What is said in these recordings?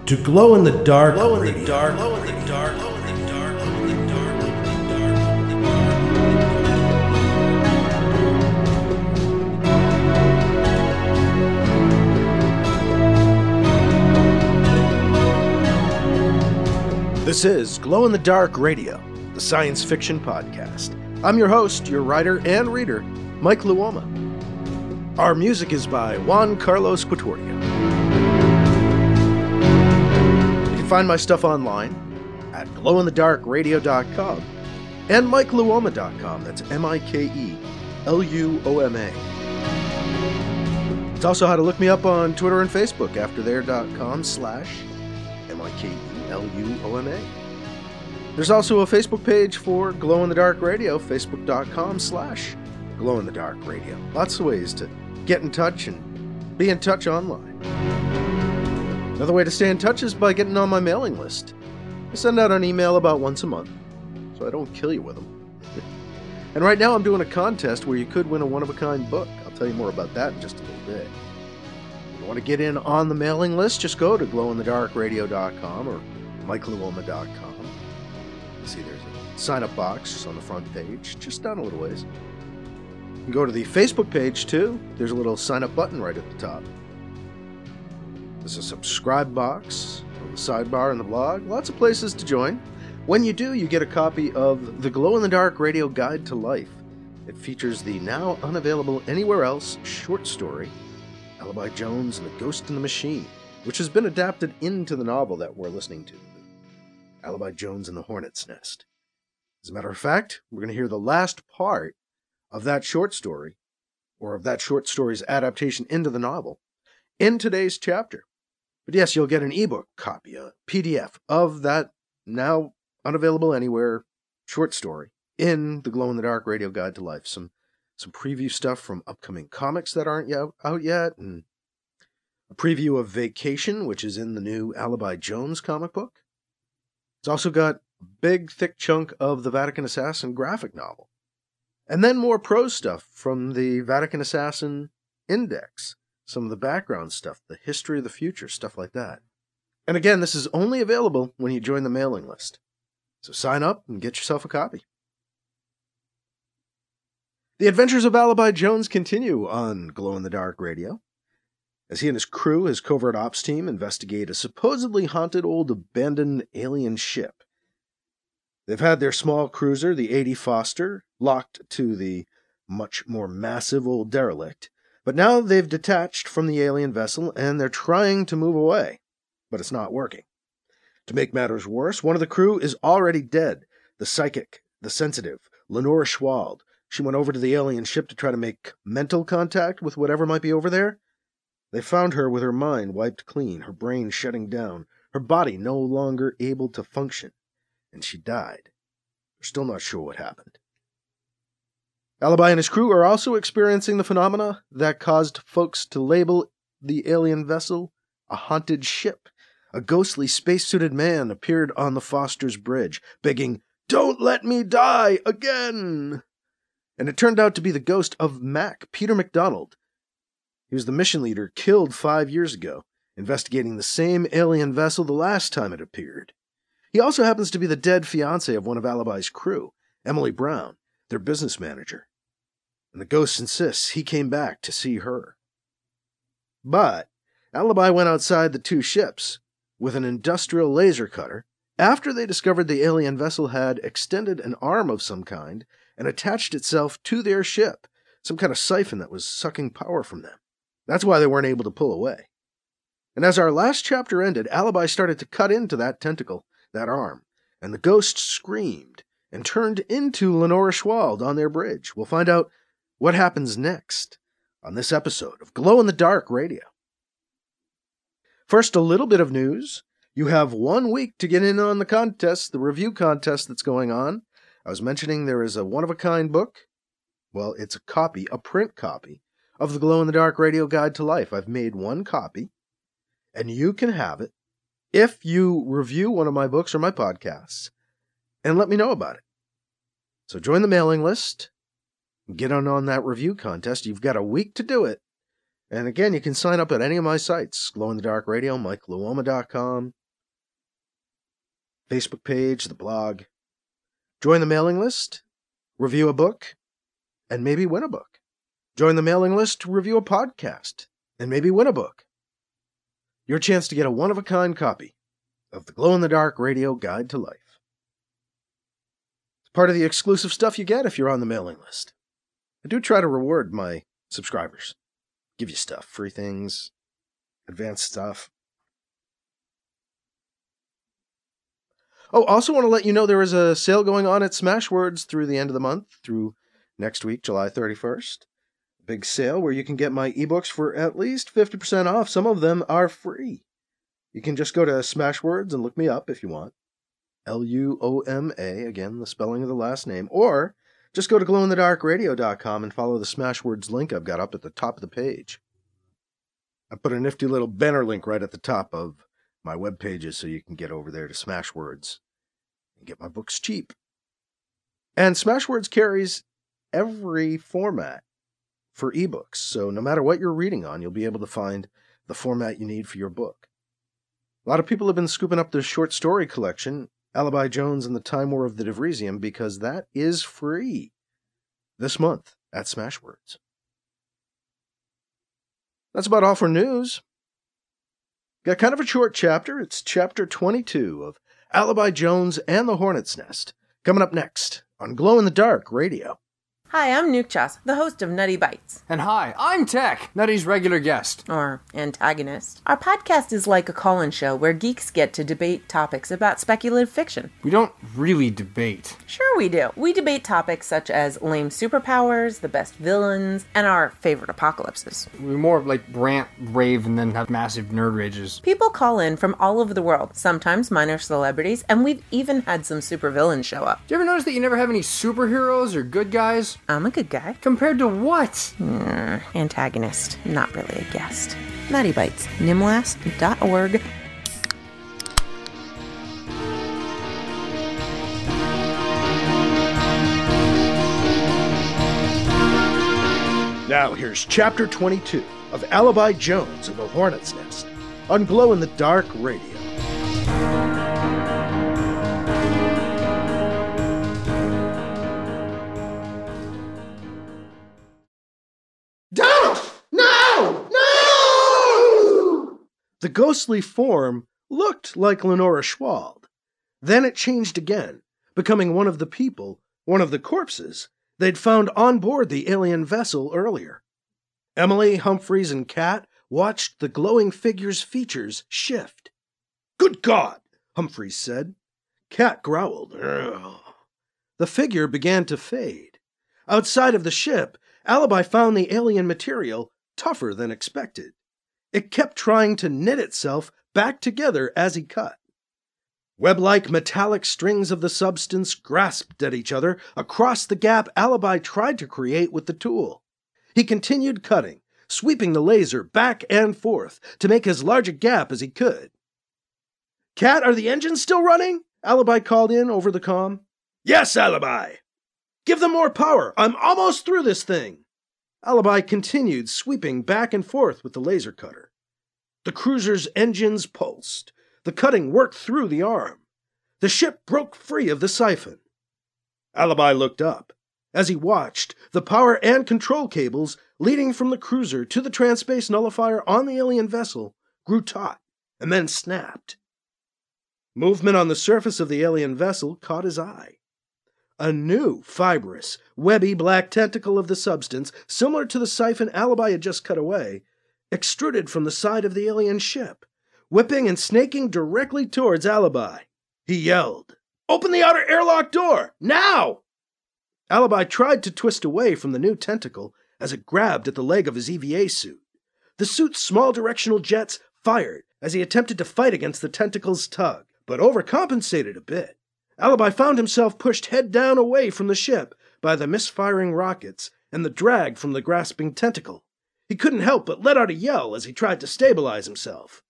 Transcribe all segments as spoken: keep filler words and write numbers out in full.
to Glow in the Dark Glow in Radio. the dark, glow in the dark, glow in the dark, glow in the dark, glow in the dark. This is Glow in the Dark Radio, the science fiction podcast. I'm your host, your writer and reader, Mike Luoma. Our music is by Juan Carlos Quatorio. You can find my stuff online at glow in the dark radio dot com and mike luoma dot com. That's M I K E L U O M A. It's also how to look me up on Twitter and Facebook, afterthere.com slash M I K E L U O M A. There's also a Facebook page for Glow in the Dark Radio, facebook.com slash Glow in the Dark Radio. Lots of ways to get in touch and be in touch online. Another way to stay in touch is by getting on my mailing list. I send out an email about once a month, so I don't kill you with them. And right now I'm doing a contest where you could win a one-of-a-kind book. I'll tell you more about that in just a little bit. If you want to get in on the mailing list, just go to glow in the dark radio dot com or mike luoma dot com. See, there's a sign-up box on the front page, just down a little ways. You can go to the Facebook page, too. There's a little sign-up button right at the top. There's a subscribe box on the sidebar in the blog. Lots of places to join. When you do, you get a copy of the Glow in the Dark Radio Guide to Life. It features the now unavailable anywhere else short story, Alibi Jones and the Ghost in the Machine, which has been adapted into the novel that we're listening to. Alibi Jones and the Hornet's Nest. As a matter of fact, we're going to hear the last part of that short story, or of that short story's adaptation into the novel, in today's chapter. But yes, you'll get an ebook copy, a P D F of that now unavailable anywhere short story in the Glow in the Dark Radio Guide to Life. Some some preview stuff from upcoming comics that aren't yet, out yet, and a preview of Vacation, which is in the new Alibi Jones comic book. It's also got a big, thick chunk of the Vatican Assassin graphic novel. And then more prose stuff from the Vatican Assassin Index. Some of the background stuff, the history of the future, stuff like that. And again, this is only available when you join the mailing list. So sign up and get yourself a copy. The adventures of Alibi Jones continue on Glow in the Dark Radio, as he and his crew, his covert ops team, investigate a supposedly haunted old abandoned alien ship. They've had their small cruiser, the A D Foster, locked to the much more massive old derelict, but now they've detached from the alien vessel and they're trying to move away, but it's not working. To make matters worse, one of the crew is already dead, the psychic, the sensitive, Lenora Schwald. She went over to the alien ship to try to make mental contact with whatever might be over there. They found her with her mind wiped clean, her brain shutting down, her body no longer able to function, and she died. They're still not sure what happened. Alibi and his crew are also experiencing the phenomena that caused folks to label the alien vessel a haunted ship. A ghostly spacesuited man appeared on the Foster's bridge, begging, "Don't let me die again!" And it turned out to be the ghost of Mac, Peter McDonald. He was the mission leader killed five years ago, investigating the same alien vessel the last time it appeared. He also happens to be the dead fiancé of one of Alibi's crew, Emily Brown, their business manager. And the ghost insists he came back to see her. But Alibi went outside the two ships with an industrial laser cutter after they discovered the alien vessel had extended an arm of some kind and attached itself to their ship, some kind of siphon that was sucking power from them. That's why they weren't able to pull away. And as our last chapter ended, Alibi started to cut into that tentacle, that arm, and the ghost screamed and turned into Lenora Schwald on their bridge. We'll find out what happens next on this episode of Glow in the Dark Radio. First, a little bit of news. You have one week to get in on the contest, the review contest that's going on. I was mentioning there is a one-of-a-kind book. Well, it's a copy, a print copy, of the Glow in the Dark Radio Guide to Life. I've made one copy, and you can have it if you review one of my books or my podcasts and let me know about it. So join the mailing list, get on on that review contest. You've got a week to do it. And again, you can sign up at any of my sites, Glow in the Dark Radio, mike luoma dot com, Facebook page, the blog. Join the mailing list, review a book, and maybe win a book. Join the mailing list to review a podcast, and maybe win a book. Your chance to get a one-of-a-kind copy of the Glow-in-the-Dark Radio Guide to Life. It's part of the exclusive stuff you get if you're on the mailing list. I do try to reward my subscribers. Give you stuff, free things, advanced stuff. Oh, also want to let you know there is a sale going on at Smashwords through the end of the month, through next week, July thirty-first. Big sale where you can get my ebooks for at least fifty percent off. Some of them are free. You can just go to Smashwords and look me up if you want. L U O M A, again, the spelling of the last name. Or just go to glow in the dark radio dot com and follow the Smashwords link I've got up at the top of the page. I put a nifty little banner link right at the top of my web pages so you can get over there to Smashwords and get my books cheap. And Smashwords carries every format for ebooks, so no matter what you're reading on, you'll be able to find the format you need for your book. A lot of people have been scooping up the short story collection, Alibi Jones and the Time War of the Devriesium, because that is free this month at Smashwords. That's about all for news. Got kind of a short chapter. It's chapter twenty-two of Alibi Jones and the Hornet's Nest, coming up next on Glow in the Dark Radio. Hi, I'm Nuke Chas, the host of Nutty Bites. And hi, I'm Tech, Nutty's regular guest. Or antagonist. Our podcast is like a call-in show where geeks get to debate topics about speculative fiction. We don't really debate. Sure we do. We debate topics such as lame superpowers, the best villains, and our favorite apocalypses. We more like rant, rave, and then have massive nerd rages. People call in from all over the world, sometimes minor celebrities, and we've even had some supervillains show up. Do you ever notice that you never have any superheroes or good guys? I'm a good guy. Compared to what? Mm, antagonist. Not really a guest. Nutty Bites. nimlast dot org. Now here's chapter twenty-two of Alibi Jones and the Hornet's Nest on Glow in the Dark Radio. Don't! No! No! The ghostly form looked like Lenora Schwald. Then it changed again, becoming one of the people, one of the corpses, they'd found on board the alien vessel earlier. Emily, Humphreys, and Kat watched the glowing figure's features shift. "Good God!" Humphreys said. Kat growled. Ugh. The figure began to fade. Outside of the ship, Alibi found the alien material tougher than expected. It kept trying to knit itself back together as he cut. Web-like metallic strings of the substance grasped at each other across the gap Alibi tried to create with the tool. He continued cutting, sweeping the laser back and forth to make as large a gap as he could. "Kat, are the engines still running?" Alibi called in over the comm. "Yes, Alibi." "Give them more power. I'm almost through this thing." Alibi continued sweeping back and forth with the laser cutter. The cruiser's engines pulsed. The cutting worked through the arm. The ship broke free of the siphon. Alibi looked up. As he watched, the power and control cables leading from the cruiser to the transspace nullifier on the alien vessel grew taut and then snapped. Movement on the surface of the alien vessel caught his eye. A new, fibrous, webby black tentacle of the substance, similar to the siphon Alibi had just cut away, extruded from the side of the alien ship, whipping and snaking directly towards Alibi. He yelled, "Open the outer airlock door! Now!" Alibi tried to twist away from the new tentacle as it grabbed at the leg of his E V A suit. The suit's small directional jets fired as he attempted to fight against the tentacle's tug, but overcompensated a bit. Alibi found himself pushed head down away from the ship by the misfiring rockets and the drag from the grasping tentacle. He couldn't help but let out a yell as he tried to stabilize himself.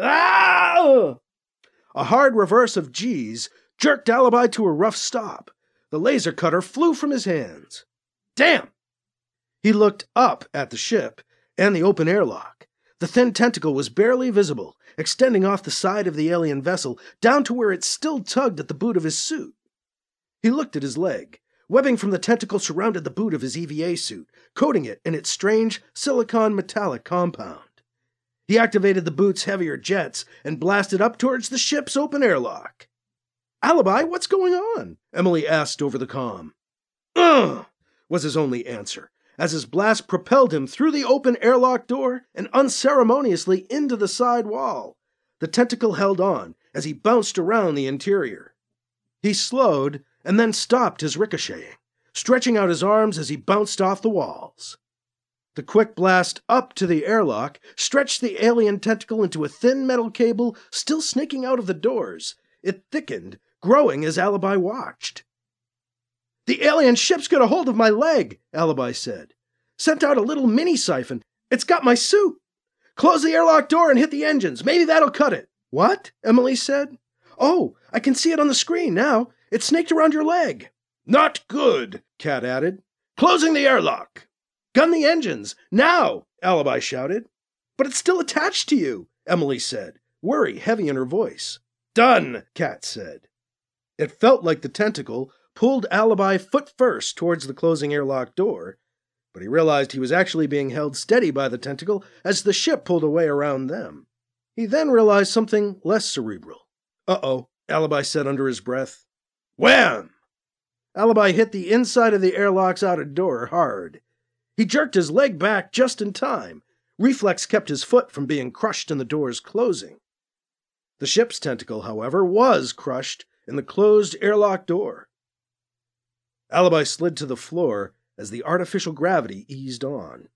Ah! A hard reverse of G's jerked Alibi to a rough stop. The laser cutter flew from his hands. Damn! He looked up at the ship and the open airlock. The The thin tentacle was barely visible, extending off the side of the alien vessel down to where it still tugged at the boot of his suit. He looked at his leg. Webbing from the tentacle surrounded the boot of his E V A suit, coating it in its strange silicon metallic compound. He activated the boot's heavier jets and blasted up towards the ship's open airlock. "Alibi, what's going on?" Emily asked over the comm. "Ugh!" was his only answer, as his blast propelled him through the open airlock door and unceremoniously into the side wall. The tentacle held on as he bounced around the interior. He slowed and then stopped his ricocheting, stretching out his arms as he bounced off the walls. The quick blast up to the airlock stretched the alien tentacle into a thin metal cable still snaking out of the doors. It thickened, growing as Alibi watched. "The alien ship's got a hold of my leg," Alibi said. "Sent out a little mini-siphon. It's got my suit. Close the airlock door and hit the engines. Maybe that'll cut it." "What?" Emily said. "Oh, I can see it on the screen now. It's snaked around your leg." "Not good," Cat added. "Closing the airlock." "Gun the engines, now!" Alibi shouted. "But it's still attached to you," Emily said, worry heavy in her voice. "Done," Cat said. It felt like the tentacle pulled Alibi foot first towards the closing airlock door, but he realized he was actually being held steady by the tentacle as the ship pulled away around them. He then realized something less cerebral. "Uh-oh," Alibi said under his breath. Wham! Alibi hit the inside of the airlock's outer door hard. He jerked his leg back just in time. Reflex kept his foot from being crushed in the door's closing. The ship's tentacle, however, was crushed in the closed airlock door. Alibi slid to the floor as the artificial gravity eased on.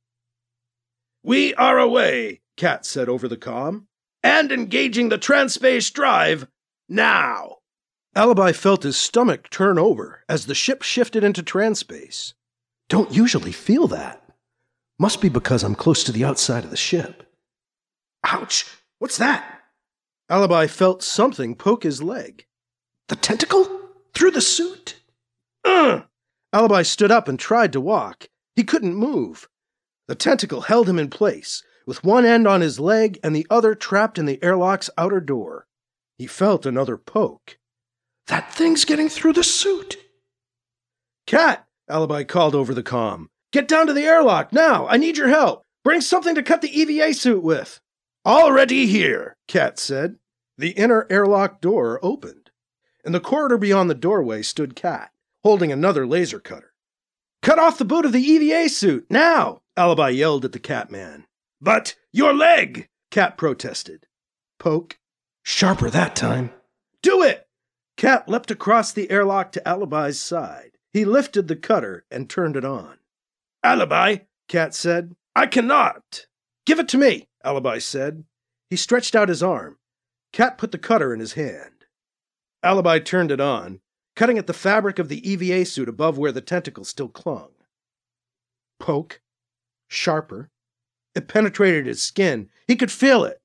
"We are away," Cat said over the comm, "and engaging the Transpace drive now." Alibi felt his stomach turn over as the ship shifted into Transpace. "Don't usually feel that. Must be because I'm close to the outside of the ship." "Ouch! What's that?" Alibi felt something poke his leg. "The tentacle? Through the suit?" Ugh! Alibi stood up and tried to walk. He couldn't move. The tentacle held him in place, with one end on his leg and the other trapped in the airlock's outer door. He felt another poke. "That thing's getting through the suit." "Cat," Alibi called over the comm. "Get down to the airlock, now! I need your help! Bring something to cut the E V A suit with!" "Already here," Cat said. The inner airlock door opened. In the corridor beyond the doorway stood Cat, holding another laser cutter. "Cut off the boot of the E V A suit, now!" Alibi yelled at the Cat man. "But your leg!" Cat protested. Poke. Sharper that time. "Do it!" Cat leapt across the airlock to Alibi's side. He lifted the cutter and turned it on. "Alibi," Cat said, "I cannot." "Give it to me," Alibi said. He stretched out his arm. Cat put the cutter in his hand. Alibi turned it on, cutting at the fabric of the E V A suit above where the tentacle still clung. Poke. Sharper. It penetrated his skin. He could feel it.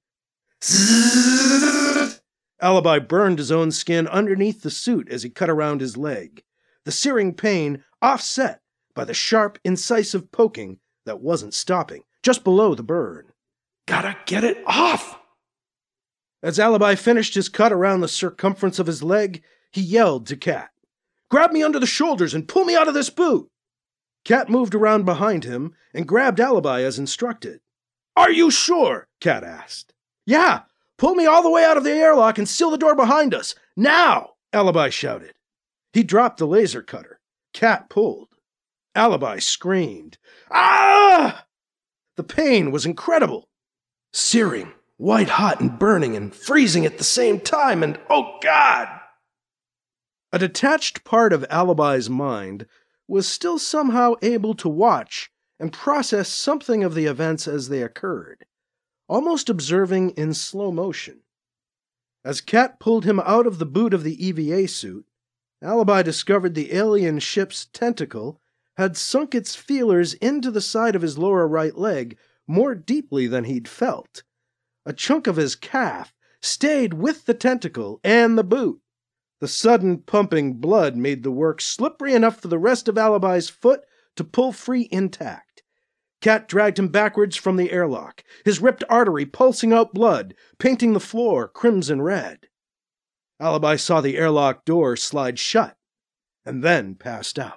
Zzzz. Alibi burned his own skin underneath the suit as he cut around his leg, the searing pain offset by the sharp, incisive poking that wasn't stopping, just below the burn. "Gotta get it off!" As Alibi finished his cut around the circumference of his leg, he yelled to Cat, "Grab me under the shoulders and pull me out of this boot!" Cat moved around behind him and grabbed Alibi as instructed. "Are you sure?" Cat asked. "Yeah! Pull me all the way out of the airlock and seal the door behind us! Now!" Alibi shouted. He dropped the laser cutter. Cat pulled. Alibi screamed. "Ah!" The pain was incredible. Searing, white-hot and burning and freezing at the same time, and oh God! A detached part of Alibi's mind was still somehow able to watch and process something of the events as they occurred, almost observing in slow motion. As Cat pulled him out of the boot of the E V A suit, Alibi discovered the alien ship's tentacle had sunk its feelers into the side of his lower right leg more deeply than he'd felt. A chunk of his calf stayed with the tentacle and the boot. The sudden pumping blood made the work slippery enough for the rest of Alibi's foot to pull free intact. Cat dragged him backwards from the airlock, his ripped artery pulsing out blood, painting the floor crimson red. Alibi saw the airlock door slide shut, and then passed out.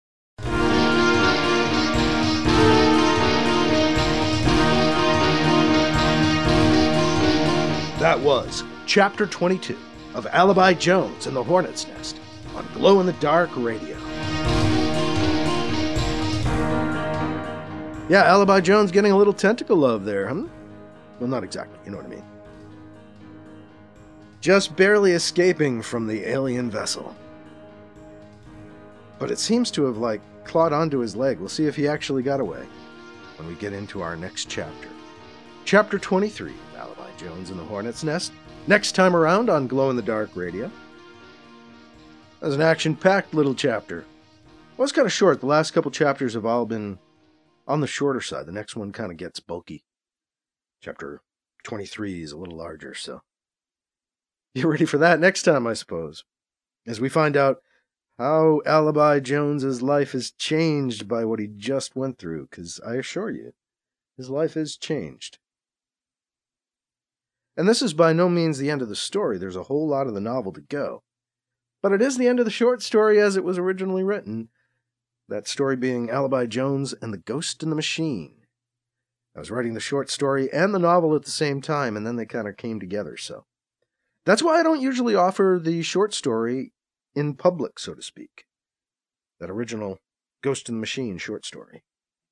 That was Chapter twenty-two of Alibi Jones and the Hornet's Nest on Glow in the Dark Radio. Yeah, Alibi Jones getting a little tentacle love there, huh? Well, not exactly, you know what I mean. Just barely escaping from the alien vessel. But it seems to have, like, clawed onto his leg. We'll see if he actually got away when we get into our next chapter. Chapter twenty-three of Alibi Jones and the Hornet's Nest. Next time around on Glow in the Dark Radio. That was an action-packed little chapter. It was kind of short. The last couple chapters have all been on the shorter side. The next one kind of gets bulky. Chapter twenty-three is a little larger, so get ready for that next time, I suppose, as we find out how Alibi Jones's life is changed by what he just went through, because I assure you, his life is changed. And this is by no means the end of the story. There's a whole lot of the novel to go. But it is the end of the short story as it was originally written. That story being Alibi Jones and the Ghost in the Machine. I was writing the short story and the novel at the same time, and then they kind of came together, so. That's why I don't usually offer the short story in public, so to speak. That original Ghost in the Machine short story.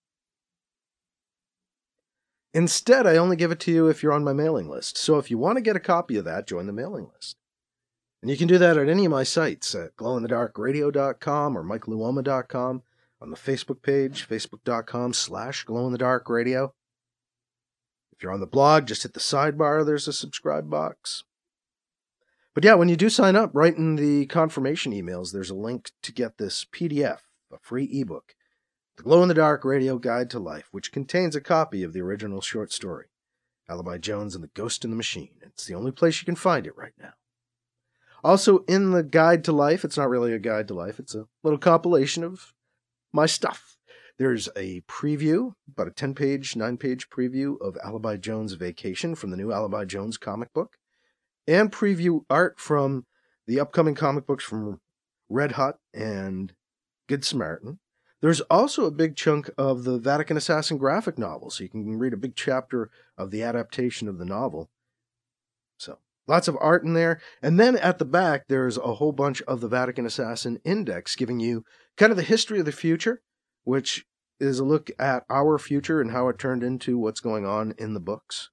Instead, I only give it to you if you're on my mailing list. So if you want to get a copy of that, join the mailing list. And you can do that at any of my sites, at glow in the dark radio dot com or mike luoma dot com, on the Facebook page, facebook.com slash glowinthedarkradio. If you're on the blog, just hit the sidebar, there's a subscribe box. But yeah, when you do sign up, right in the confirmation emails, there's a link to get this P D F, a free ebook, The Glow in the Dark Radio Guide to Life, which contains a copy of the original short story, Alibi Jones and the Ghost in the Machine. It's the only place you can find it right now. Also, in the Guide to Life, it's not really a guide to life, it's a little compilation of my stuff. There's a preview, about a ten-page, nine-page preview of Alibi Jones' Vacation from the new Alibi Jones comic book, and preview art from the upcoming comic books from Red Hut and Good Samaritan. There's also a big chunk of the Vatican Assassin graphic novel, so you can read a big chapter of the adaptation of the novel. So, lots of art in there. And then at the back, there's a whole bunch of the Vatican Assassin Index, giving you kind of the history of the future, which is a look at our future and how it turned into what's going on in the books.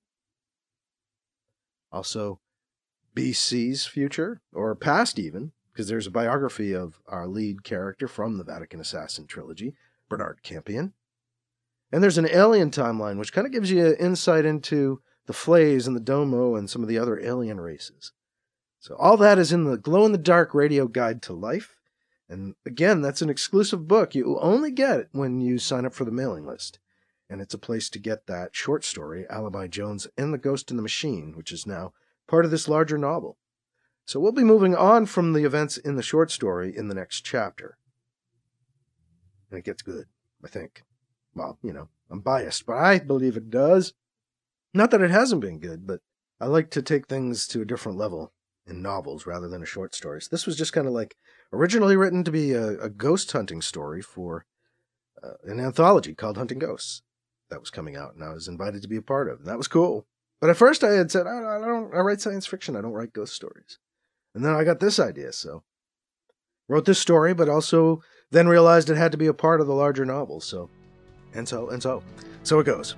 Also, B C's future, or past even, because there's a biography of our lead character from the Vatican Assassin trilogy, Bernard Campion. And there's an alien timeline, which kind of gives you insight into the Flays and the Domo and some of the other alien races. So all that is in the Glow in the Dark Radio Guide to Life. And again, that's an exclusive book. You only get it when you sign up for the mailing list. And it's a place to get that short story, Alibi Jones and the Ghost in the Machine, which is now part of this larger novel. So we'll be moving on from the events in the short story in the next chapter. And it gets good, I think. Well, you know, I'm biased, but I believe it does. Not that it hasn't been good, but I like to take things to a different level in novels rather than a short story. So this was just kind of like originally written to be a, a ghost hunting story for uh, an anthology called Hunting Ghosts that was coming out, and I was invited to be a part of, and that was cool. But at first I had said, I don't, I don't I write science fiction, I don't write ghost stories. And then I got this idea, so wrote this story, but also then realized it had to be a part of the larger novel, so, and so, and so. So it goes.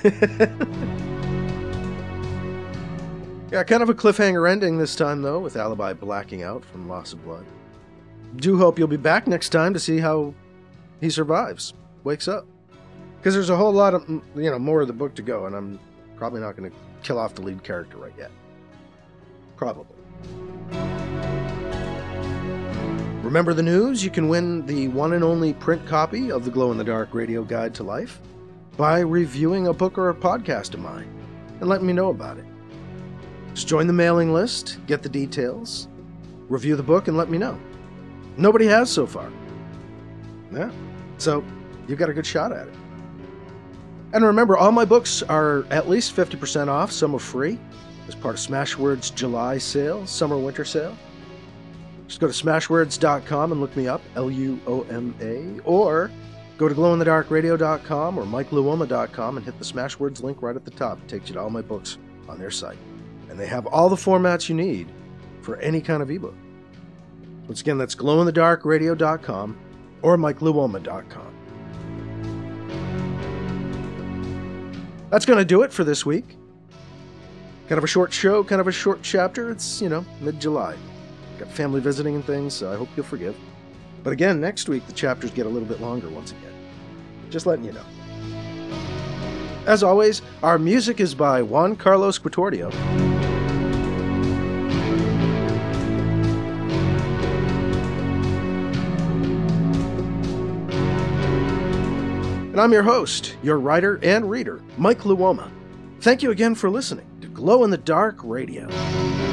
Yeah, kind of a cliffhanger ending this time, though, with Alibi blacking out from loss of blood. Do hope you'll be back next time to see how he survives, wakes up. Because there's a whole lot of, you know, more of the book to go, and I'm probably not going to kill off the lead character right yet. Probably. Remember the news? You can win the one and only print copy of the Glow in the Dark Radio Guide to Life by reviewing a book or a podcast of mine and letting me know about it. Just join the mailing list, get the details, review the book, and let me know. Nobody has so far. Yeah. So, you've got a good shot at it. And remember, all my books are at least fifty percent off. Some are free as part of Smashwords' July sale, summer-winter sale. Just go to smashwords dot com and look me up, L U O M A, or go to glow in the dark radio dot com or mike luoma dot com and hit the Smashwords link right at the top. It takes you to all my books on their site. And they have all the formats you need for any kind of ebook. Once again, that's glow in the dark radio dot com or mike luoma dot com. That's going to do it for this week. Kind of a short show, kind of a short chapter. It's, you know, mid-July. Got family visiting and things, so I hope you'll forgive. But again, next week, the chapters get a little bit longer once again. Just letting you know. As always, our music is by Juan Carlos Quitordio. And I'm your host, your writer and reader, Mike Luoma. Thank you again for listening to Glow in the Dark Radio.